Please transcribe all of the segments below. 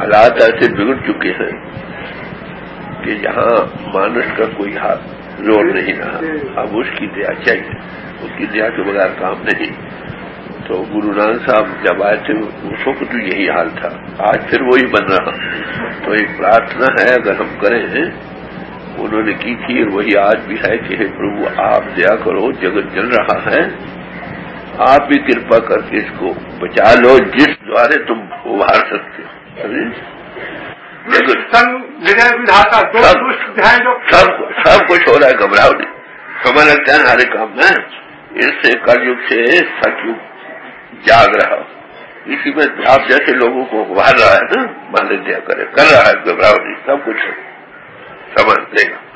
حالات ایسے بگڑ چکے ہیں کہ یہاں مانس کا کوئی ہاتھ زور نہیں رہا. اب اس کی دیا چاہیے، اس کی دیا کے بغیر کام نہیں. تو گرو نانک صاحب جب آئے تھے اس وقت تو یہی حال تھا، آج پھر وہی بن رہا. تو ایک پرارتھنا ہے اگر ہم کریں، انہوں نے کی تھی اور وہی آج بھی ہے کہ ہے پربھو آپ دیا کرو، جگت جل رہا ہے، آپ بھی کرپا کر کے اس کو بچا لو جس دوارے تم ابھار سکتے ہو. سب کچھ ہو رہا ہے، گھبراؤ نہیں. سمجھ لگتا ہے ہمارے کام میں اس سے کلयुگ سے ستیگ جاگ رہا. اسی میں آپ جیسے لوگوں کو ابھار رہا ہے نا، مان دیا کرے، کر رہا ہے، گھبراؤ نہیں، سب کچھ سمجھ لے گا.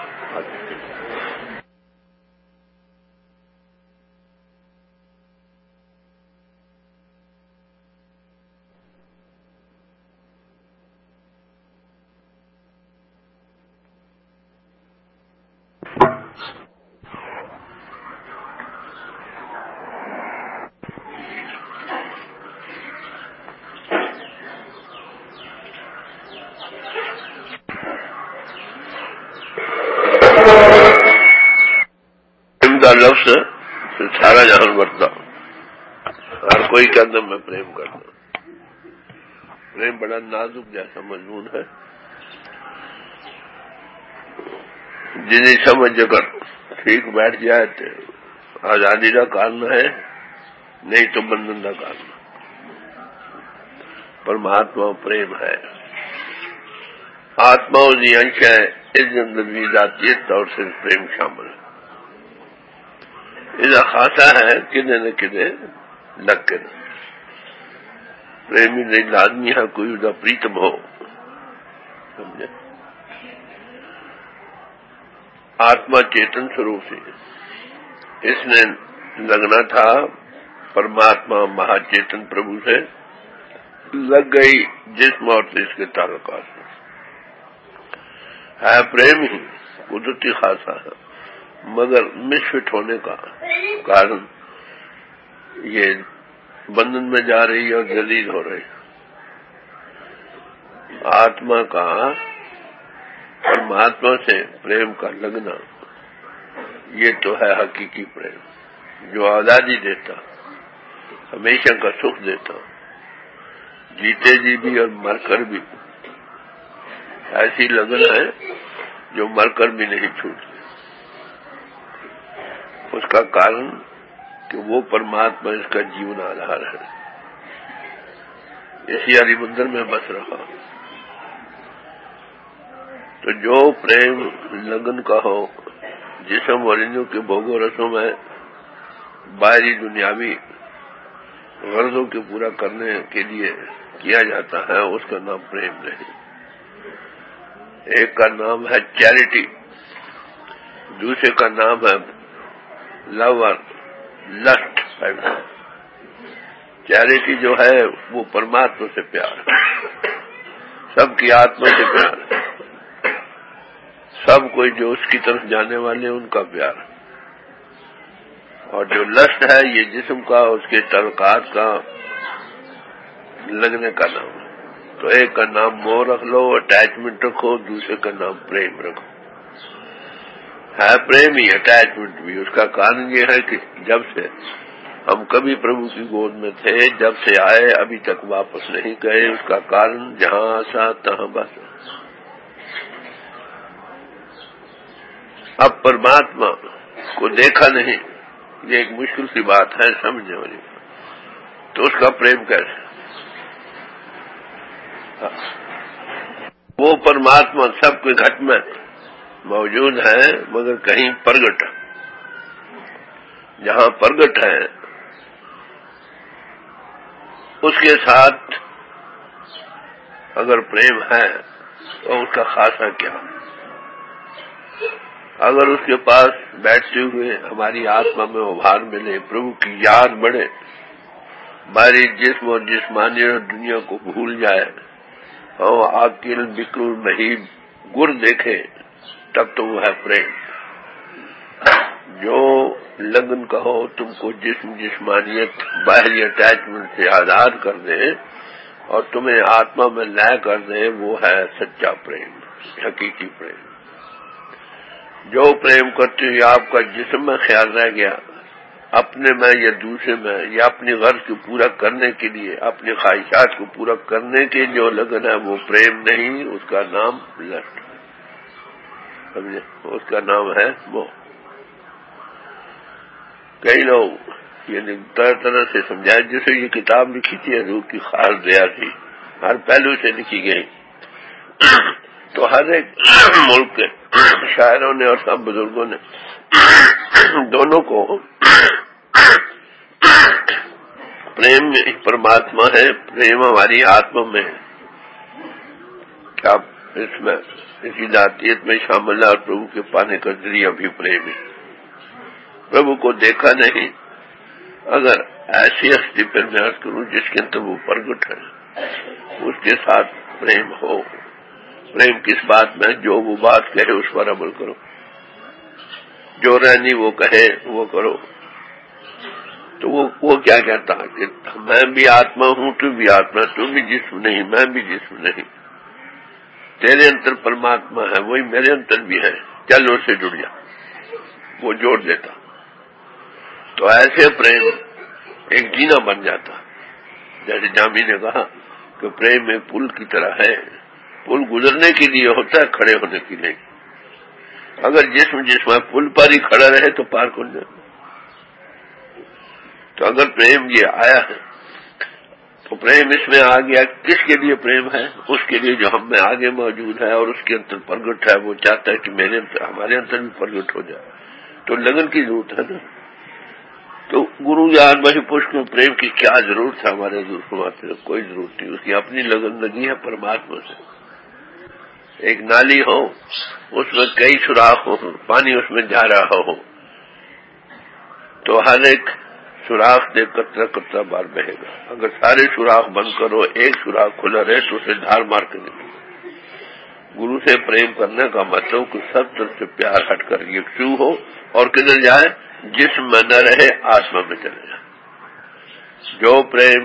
کا لفظ سارا جہان برتا، ہر کوئی کے اندر میں پریم کرتا. پریم بڑا نازک جیسا مضمون ہے، جنہیں سمجھ کر ٹھیک بیٹھ جائے تو آزادی کا کارن ہے، نہیں تو بندھن کا کارن. پرماتما پریم ہے، آتما دی انش ہے، اس اندر بھی ذاتیت طور سے پریم شامل ہے. یہ خاصا ہے کدے نہ کدے لگ کے پریمی نہیں لازمی ہے کوئی ادا پریتم ہو. سمجھے؟ آتما چیتن سوروپ سے اس نے لگنا تھا، پرماتما مہا چیتن پربھو سے لگ گئی جسم اور اس کے تعلقات ہے. پریم ہی قدرتی خاصا ہے، مگر مسفٹ ہونے کا کارن یہ بندھن میں جا رہی ہے اور ذلیل ہو رہی ہے. آتما کا پرماتما سے پریم کا لگنا یہ تو ہے حقیقی پریم، جو آزادی دیتا، ہمیشہ کا سکھ دیتا، جیتے جی بھی اور مر کر بھی. ایسی لگن ہے جو مر کر بھی نہیں چھوٹتی. اس کا کارن کہ وہ پرماتما اس کا جیون آدھار ہے، اسی ہری مندر میں بس رہا. تو جو پریم لگن کا ہو، جسم اور انجوں کے بھوگوں رسوں میں باہری دنیاوی غرضوں کے پورا کرنے کے لیے کیا جاتا ہے، اس کا نام پریم نہیں. ایک کا نام ہے چیریٹی، دوسرے کا نام ہے لو اور لسٹ. چیریٹی جو ہے وہ پرماتما سے پیار ہے، سب کی آتما سے پیار ہے، سب کوئی جو اس کی طرف جانے والے ان کا پیار ہے. اور جو لسٹ ہے یہ جسم کا، اس کے تعلقات کا لگنے کا نام ہے. تو ایک کا نام موہ رکھ لو، اٹیچمنٹ رکھو، دوسرے کا نام پریم رکھو. ہے پریم ہی، اٹیچمنٹ بھی. اس کا کارن یہ ہے کہ جب سے ہم کبھی پربھو کی گود میں تھے، جب سے آئے ابھی تک واپس نہیں گئے. اس کا کارن جہاں آسا تہاں بس. اب پرماتما کو دیکھا نہیں، یہ ایک مشکل سی بات ہے سمجھنے والی. تو اس کا پریم کیسے؟ وہ پرماتما سب کے گھٹ میں موجود ہے، مگر کہیں پرگٹ. جہاں پرگٹ ہے اس کے ساتھ اگر پریم ہے تو اس کا خاصا کیا؟ اگر اس کے پاس بیٹھتے ہوئے ہماری آتما میں ابھار ملے، پربھو کی یاد بڑھے، ہماری جسم اور جسمانی اور دنیا کو بھول جائے، اور عاقل بکر مہیب گر دیکھے، تب تو وہ ہے پریم. جو لگن کہو تم کو جسم جسمانیت باہری اٹیچمنٹ سے آزاد کر دے، اور تمہیں آتما میں لے کر دے، وہ ہے سچا پریم، حقیقی پریم۔ جو پریم کرتے ہوئے آپ کا جسم میں خیال رہ گیا، اپنے میں یا دوسرے میں، یا اپنی غرض کو پورا کرنے کے لیے، اپنی خواہشات کو پورا کرنے کے جو لگن ہے، وہ پریم نہیں، اس کا نام لسٹ، سمجھے؟ اس کا نام ہے موہ۔ کئی لوگ یعنی طرح طرح سے سمجھائے، جسے یہ کتاب لکھی تھی حضور کی خاص دیا تھی، ہر پہلو سے لکھی گئی، تو ہر ایک ملک کے شاعروں نے اور سب بزرگوں نے دونوں کو پریم پرماتما ہے، پریم ہماری آتما میں ہے، کیا اس میں اسی ذاتیت میں شامل ہے، اور پربھو کے پانے کا ذریعہ بھی پریم ہے۔ پربھو کو دیکھا نہیں، اگر ایسی ہستی پر میں عرض کروں جس کے اندر وہ پرگٹ ہے، اس کے ساتھ پریم ہو۔ پریم کس بات میں؟ جو وہ بات کہے اس پر عمل کرو، جو رہنی وہ کہے وہ کرو۔ تو وہ کیا کہتا ہے کہ میں بھی آتما ہوں، تو بھی آتما، تو بھی جسم نہیں، میں بھی جسم نہیں، تیرے اندر پرماتما ہے، وہی میرے اندر بھی ہے، چل اس سے جڑ جا، وہ جوڑ دیتا۔ تو ایسے پریم ایک جینا بن جاتا، جیسے جامی نے کہا کہ پریم ایک پل کی طرح ہے، پل گزرنے کے لیے ہوتا ہے، کھڑے ہونے کے لیے۔ اگر جسم پل پر ہی کھڑا رہے تو پار کون جائے؟ تو اگر پریم یہ آیا ہے تو پریم اس میں آ گیا، کس کے لیے پریم ہے؟ اس کے لیے جو ہم میں آگے موجود ہے اور اس کے اندر پرگٹ ہے، وہ چاہتا ہے کہ میرے اندر، ہمارے اندر بھی پرگٹ ہو جائے، تو لگن کی ضرورت ہے نا۔ تو گرو جان بھائی پوچھ کو پریم کی کیا ضرورت ہے؟ ہمارے حضور فرماتے ہیں کوئی ضرورت نہیں، اس کی اپنی لگن لگی ہے پرماتما سے۔ ایک نالی ہو، اس میں کئی سوراخ ہو، پانی اس میں جا رہا ہو، تو ہر ایک سوراخ سے قطرہ قطرہ بار بہے گا۔ اگر سارے سوراخ بند کرو، ایک سوراخ کھلا رہے تو اسے دھار مار کے نکلے۔ گرو سے پریم کرنے کا مطلب کہ سب طرف سے پیار ہٹ کر یکسو ہو، اور کدھر جائے؟ جسم میں نہ رہے، آتما میں چلے جائے۔ جو پریم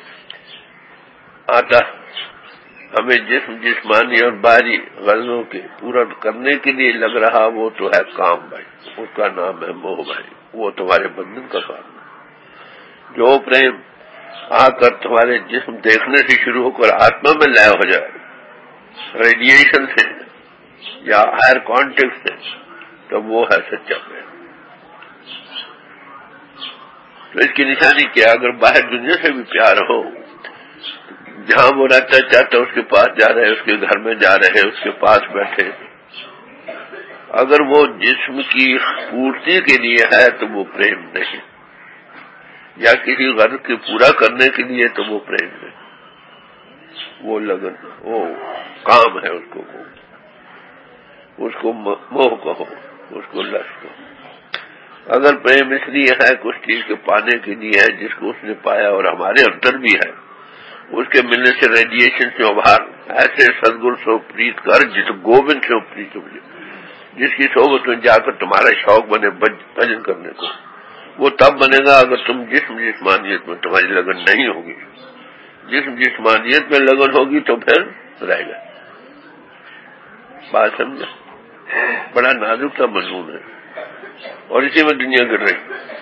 آتا ہمیں جسمانی اور باہری غرضوں کے پورا کرنے کے لیے لگ رہا، وہ تو ہے کام بھائی، اس کا نام ہے موہ بھائی، وہ تمہارے بندھن کا کام ہے۔ جو پریم آ کر تمہارے جسم دیکھنے سے شروع ہو کر آتما میں لے ہو جائے، ریڈیشن سے یا ہائر کانٹیکٹ سے، تو وہ ہے سچا پریم۔ تو اس کی نشانی کیا؟ اگر باہر دنیا سے بھی پیار ہو، جہاں وہ رہتا چاہتا اس کے پاس جا رہے، اس کے گھر میں جا رہے، اس کے پاس بیٹھے، اگر وہ جسم کی پورتی کے لیے ہے تو وہ پریم نہیں، یا کسی غرض کے پورا کرنے کے لیے تو وہ پریم نہیں، وہ لگن، وہ کام ہے، اس کو موہ کہو، اس کو لش کہو۔ اگر پریم اس لیے ہے کہ اس چیز کے پانے کے لیے ہے جس کو اس نے پایا اور ہمارے اندر بھی ہے، اس کے ملنے سے ریڈیشن سے ابھار، ایسے سدگر سو پریت کر جس گوبند سے پریت ہو، جس کی صحبت میں جا کر تمہارا شوق بنے بھجن کرنے کو، وہ تب بنے گا اگر تم جسمانیت میں تمہاری لگن نہیں ہوگی۔ جسمانیت میں لگن ہوگی تو پھر رہے گا۔ بات سمجھا؟ بڑا نازک سا مضمون ہے، اور اسی میں دنیا گر رہی۔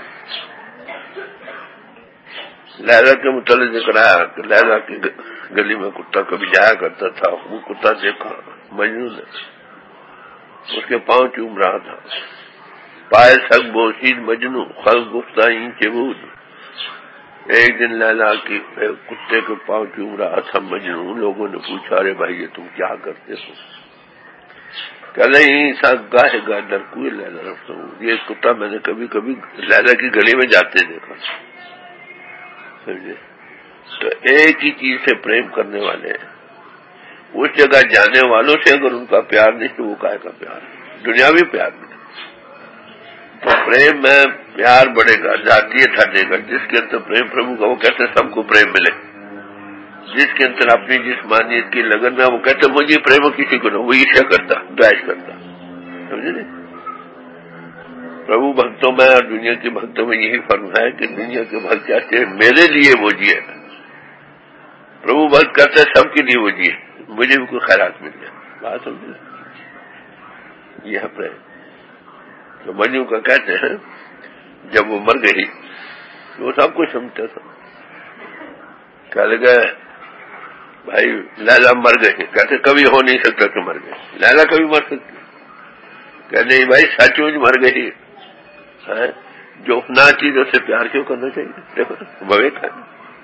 لیلا کے متعلق ذکر آیا کہ لیلا کی گلی میں کتا کبھی جایا کرتا تھا، وہ کتا دیکھا مجنون نے، اس کے پاؤں چوم رہا تھا، پائے سگ بوسید مجنو خلق گفتائیں چبود۔ ایک دن لیلا کی کتے کے پاؤں چوم رہا تھا مجنو، لوگوں نے پوچھا ارے بھائی یہ تم کیا کرتے ہو؟ کہ نہیں سا گاہے گاہ ڈرکوئے لیلا رکھتا ہوں، یہ کتا میں نے کبھی کبھی لیلا کی گلی میں جاتے دیکھا۔ سمجھے؟ تو ایک ہی چیز سے پریم کرنے والے ہیں، اس جگہ جانے والوں سے اگر ان کا پیار نہیں تو وہ کائے کا پیار ہے؟ دنیاوی پیار نہیں۔ تو پریم میں پیار بڑھے گا، ذاتیت ہٹے گا۔ جس کے اندر پریم پربھو کا، وہ کہتے سب کو پریم ملے۔ جس کے اندر اپنی جسمانیت کی لگن میں، وہ کہتے مجھے پریم کسی کو نہ، وہ عیشا کرتا، دوائش کرتا۔ سمجھے نہیں؟ پربھو بھکتوں میں اور دنیا کے بھکتوں میں یہی فرق ہے کہ دنیا کے بھکت چاہتے ہیں میرے لیے وہ جیے، प्रभु बस करते सबके लिए वो जिए, मुझे भी कोई खैरात मिल जाए, बात समझे। ये है प्रेम। तो मजनू का कहते हैं जब वो मर गई तो वो सब कुछ समझता था। कह लगा भाई लैला मर गई, कहते कभी हो नहीं सकता कि मर गई, लैला कभी मर सकती, कहते नहीं भाई सचमुच मर गई है। जो फना चीजों से प्यार क्यों करना चाहिए, देखो विवेक है,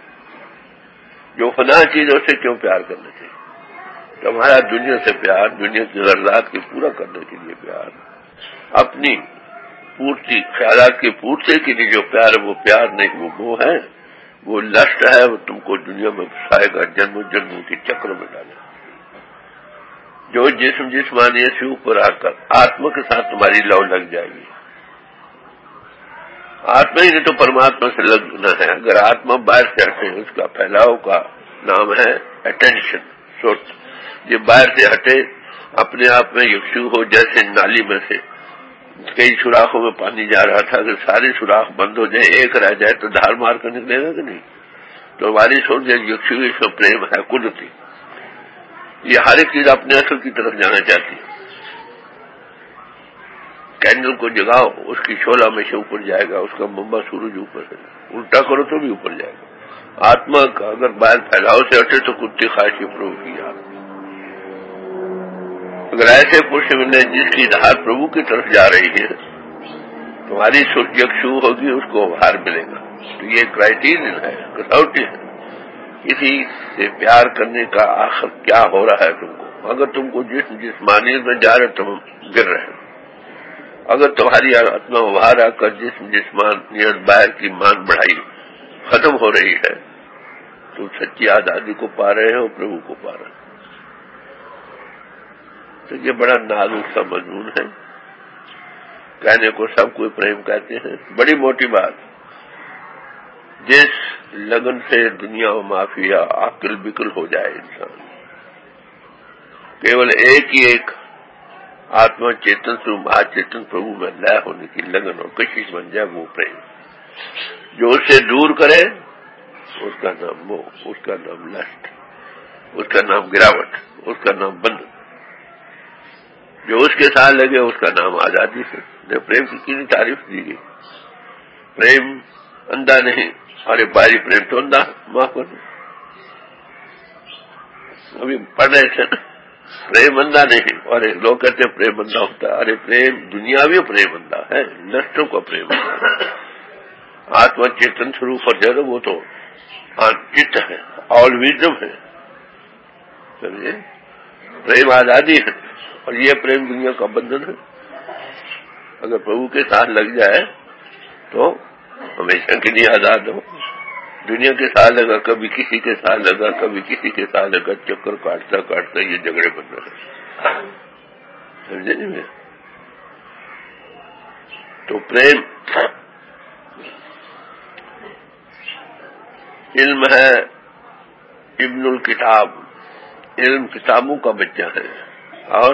जो फना चीजों से क्यों प्यार करना चाहिए। तुम्हारा दुनिया से प्यार, दुनिया की जरूरत की पूरा करने के लिए प्यार, अपनी पूर्ति ख्यालात की पूर्ति के लिए जो प्यार है वो प्यार नहीं, वो है, वो लस्ट है, वो तुमको दुनिया में फंसाएगा, जन्म जन्मों के चक्र में डालेगा। जो जिस्मानी से ऊपर आकर आत्मा के साथ तुम्हारी लव लग जाएगी। आत्मा ही नहीं तो परमात्मा से लगना है। अगर आत्मा बाहर से हटे, उसका फैलाव का नाम है अटेंशन, सोच। ये बाहर से हटे, अपने आप में यक्षु हो, जैसे नाली में से कई सुराखों में पानी जा रहा था, अगर सारे सुराख बंद हो जाए, एक रह जाए तो धार मार कर निकलेगा कि नहीं। तो हमारी सोच यक्षु इसमें प्रेम है कुदरती, ये हर एक चीज अपने असल की तरफ जाना चाहती है। कैंडल को जगाओ, उसकी शोला में से ऊपर जाएगा, उसका मुंबा सूरज ऊपर है, उल्टा करो तो भी ऊपर जाएगा। आत्मा का अगर बाहर फैलाव से हटे तो कुत्ते खाशी प्रभु की याद। अगर ऐसे पुरुष मिले जिसकी धार प्रभु की तरफ जा रही है, तुम्हारी सूर्यक्षु होगी, उसको भार मिलेगा। तो ये क्राइटेरियन है, कसौटी है किसी से प्यार करने का। आखिर क्या हो रहा है तुमको? अगर तुमको जिस्मानियत में जा रहे तुम गिर रहे, अगर तुम्हारी आत्मा उभार आकर जिस्मानियत बाहर की मान बढ़ाई खत्म हो रही है, तुम सच्ची आजादी को पा रहे हो, प्रभु को पा रहे हो। तो ये बड़ा नाजुक सा मजमून है, कहने को सब कोई प्रेम कहते हैं, बड़ी मोटी बात। जिस लगन से दुनिया में माफिया आकिल बिकल हो जाए इंसान, केवल एक ही एक आत्मा चेतन से महाचेतन प्रभु में लय होने की लगन और कशिश बन जाए, वो प्रेम। जो उससे दूर करे उसका नाम मोह, उसका नाम लस्ट, उसका नाम गिरावट, उसका नाम बंधन। जो उसके साथ लगे उसका नाम आजादी है। प्रेम की कितनी तारीफ दी गई। प्रेम अंधा नहीं, अरे बारी प्रेम तो अंधा, माफ कर। अभी पढ़ रहे थे ना, प्रेम अंधा नहीं। अरे लोग कहते हैं प्रेम अंधा होता है, अरे प्रेम दुनियावी प्रेम अंधा है, नष्टों का प्रेम अंधा है। आत्मा चेतन स्वरूप पर जो वो तो चित्त है, ऑल विजडम है, समझे। प्रेम आजादी है और ये प्रेम दुनिया का बंधन है। अगर प्रभु के साथ लग जाए तो हमेशा के लिए आजाद हो। दुनिया के साथ लगा, कभी किसी के साथ लगा, कभी किसी के साथ लगा, चक्कर काटता काटता ये झगड़े बन रहे, समझे नहीं। तो प्रेम इल्म है, इब्नुल किताब, इल्म किताबों का बच्चा है, और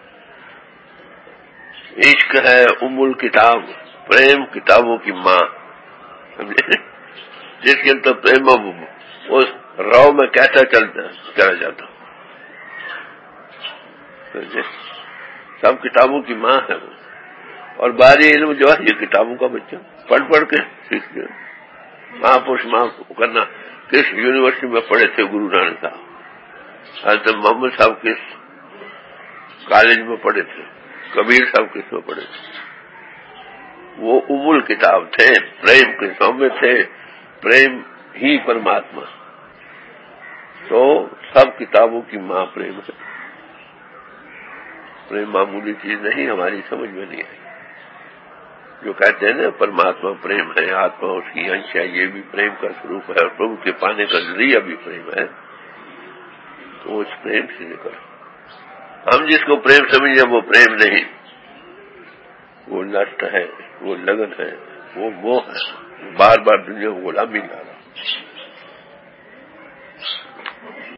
इश्क है उम्मुल किताब, प्रेम किताबों की माँ, समझे। जिसके अंदर प्रेम उस राव में कैसा चला जाता, समझे। सब किताबों की माँ है वो, और बारी इल्म जो है ये किताबों का बच्चा, पढ़ पढ़ के सीख गया। महापुरुष माफ करना, किस यूनिवर्सिटी में पढ़े थे गुरु नानक साहब, हजरत मोहम्मद साहब किस कॉलेज में पढ़े थे, कबीर साहब किस में पढ़े थे। वो उमुल किताब थे, प्रेम के सौम्य थे, प्रेम ही परमात्मा। तो सब किताबों की मां प्रेम है। प्रेम मामूली चीज नहीं, हमारी समझ में नहीं आई। जो कहते हैं ना परमात्मा प्रेम है, आत्मा उसकी अंश है, ये भी प्रेम का स्वरूप है, और प्रभु के पाने का जरिया भी प्रेम है। तो उस प्रेम से निकल, हम जिसको प्रेम समझे वो प्रेम नहीं, वो लस्ट है, वो लगन है, वो मोह है, बार बार दुनिया को गुलामी डाला।